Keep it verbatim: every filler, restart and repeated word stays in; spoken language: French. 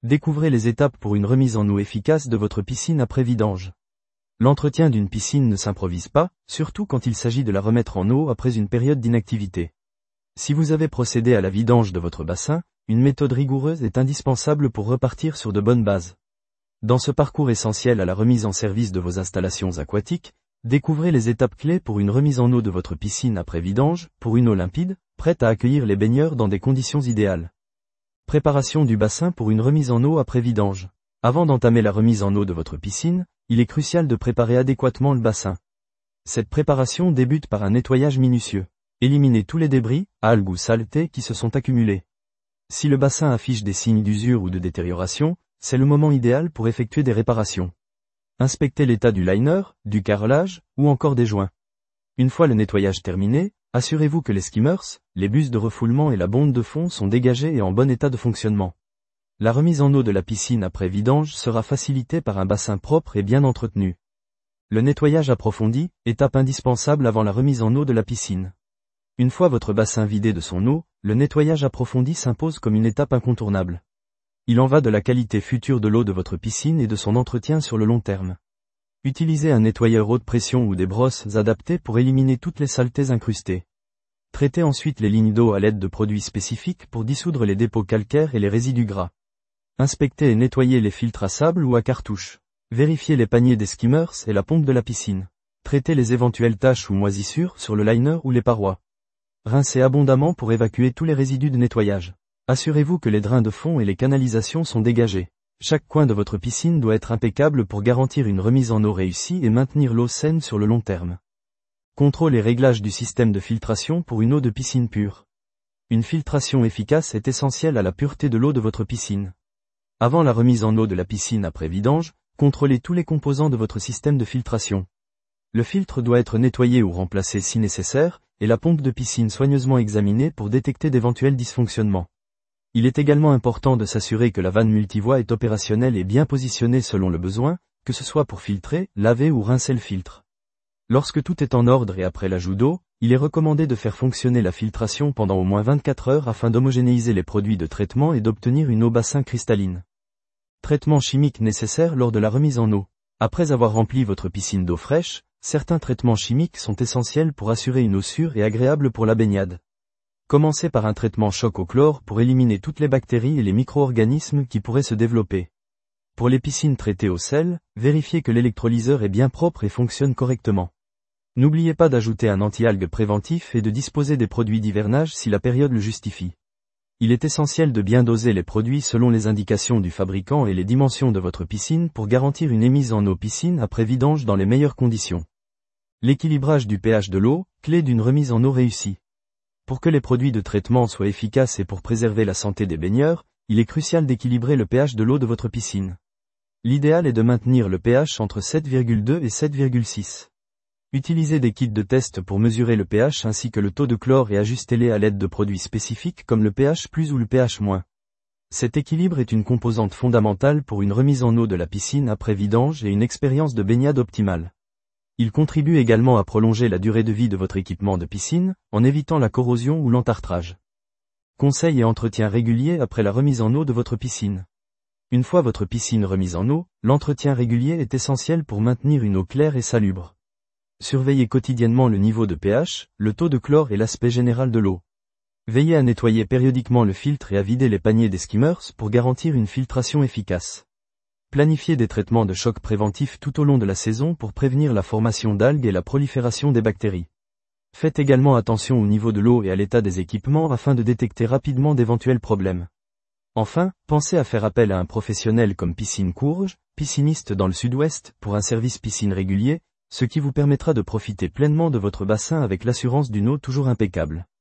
Découvrez les étapes pour une remise en eau efficace de votre piscine après vidange. L'entretien d'une piscine ne s'improvise pas, surtout quand il s'agit de la remettre en eau après une période d'inactivité. Si vous avez procédé à la vidange de votre bassin, une méthode rigoureuse est indispensable pour repartir sur de bonnes bases. Dans ce parcours essentiel à la remise en service de vos installations aquatiques, découvrez les étapes clés pour une remise en eau de votre piscine après vidange, pour une eau limpide, prête à accueillir les baigneurs dans des conditions idéales. Préparation du bassin pour une remise en eau après vidange. Avant d'entamer la remise en eau de votre piscine, il est crucial de préparer adéquatement le bassin. Cette préparation débute par un nettoyage minutieux. Éliminez tous les débris, algues ou saletés qui se sont accumulés. Si le bassin affiche des signes d'usure ou de détérioration, c'est le moment idéal pour effectuer des réparations. Inspectez l'état du liner, du carrelage, ou encore des joints. Une fois le nettoyage terminé, assurez-vous que les skimmers, les buses de refoulement et la bonde de fond sont dégagés et en bon état de fonctionnement. La remise en eau de la piscine après vidange sera facilitée par un bassin propre et bien entretenu. Le nettoyage approfondi, étape indispensable avant la remise en eau de la piscine. Une fois votre bassin vidé de son eau, le nettoyage approfondi s'impose comme une étape incontournable. Il en va de la qualité future de l'eau de votre piscine et de son entretien sur le long terme. Utilisez un nettoyeur haute pression ou des brosses adaptées pour éliminer toutes les saletés incrustées. Traitez ensuite les lignes d'eau à l'aide de produits spécifiques pour dissoudre les dépôts calcaires et les résidus gras. Inspectez et nettoyez les filtres à sable ou à cartouche. Vérifiez les paniers des skimmers et la pompe de la piscine. Traitez les éventuelles taches ou moisissures sur le liner ou les parois. Rincez abondamment pour évacuer tous les résidus de nettoyage. Assurez-vous que les drains de fond et les canalisations sont dégagés. Chaque coin de votre piscine doit être impeccable pour garantir une remise en eau réussie et maintenir l'eau saine sur le long terme. Contrôle et réglage du système de filtration pour une eau de piscine pure. Une filtration efficace est essentielle à la pureté de l'eau de votre piscine. Avant la remise en eau de la piscine après vidange, contrôlez tous les composants de votre système de filtration. Le filtre doit être nettoyé ou remplacé si nécessaire, et la pompe de piscine soigneusement examinée pour détecter d'éventuels dysfonctionnements. Il est également important de s'assurer que la vanne multivoie est opérationnelle et bien positionnée selon le besoin, que ce soit pour filtrer, laver ou rincer le filtre. Lorsque tout est en ordre et après l'ajout d'eau, il est recommandé de faire fonctionner la filtration pendant au moins vingt-quatre heures afin d'homogénéiser les produits de traitement et d'obtenir une eau bassin cristalline. Traitement chimique nécessaire lors de la remise en eau. Après avoir rempli votre piscine d'eau fraîche, certains traitements chimiques sont essentiels pour assurer une eau sûre et agréable pour la baignade. Commencez par un traitement choc au chlore pour éliminer toutes les bactéries et les micro-organismes qui pourraient se développer. Pour les piscines traitées au sel, vérifiez que l'électrolyseur est bien propre et fonctionne correctement. N'oubliez pas d'ajouter un anti-algue préventif et de disposer des produits d'hivernage si la période le justifie. Il est essentiel de bien doser les produits selon les indications du fabricant et les dimensions de votre piscine pour garantir une émise en eau piscine après vidange dans les meilleures conditions. L'équilibrage du pH de l'eau, clé d'une remise en eau réussie. Pour que les produits de traitement soient efficaces et pour préserver la santé des baigneurs, il est crucial d'équilibrer le pH de l'eau de votre piscine. L'idéal est de maintenir le pH entre sept virgule deux et sept virgule six. Utilisez des kits de test pour mesurer le pH ainsi que le taux de chlore et ajustez-les à l'aide de produits spécifiques comme le pH plus ou le pH moins. Cet équilibre est une composante fondamentale pour une remise en eau de la piscine après vidange et une expérience de baignade optimale. Il contribue également à prolonger la durée de vie de votre équipement de piscine, en évitant la corrosion ou l'entartrage. Conseils et entretiens réguliers après la remise en eau de votre piscine. Une fois votre piscine remise en eau, l'entretien régulier est essentiel pour maintenir une eau claire et salubre. Surveillez quotidiennement le niveau de pH, le taux de chlore et l'aspect général de l'eau. Veillez à nettoyer périodiquement le filtre et à vider les paniers des skimmers pour garantir une filtration efficace. Planifiez des traitements de choc préventifs tout au long de la saison pour prévenir la formation d'algues et la prolifération des bactéries. Faites également attention au niveau de l'eau et à l'état des équipements afin de détecter rapidement d'éventuels problèmes. Enfin, pensez à faire appel à un professionnel comme Piscine Courge, pisciniste dans le sud-ouest, pour un service piscine régulier, ce qui vous permettra de profiter pleinement de votre bassin avec l'assurance d'une eau toujours impeccable.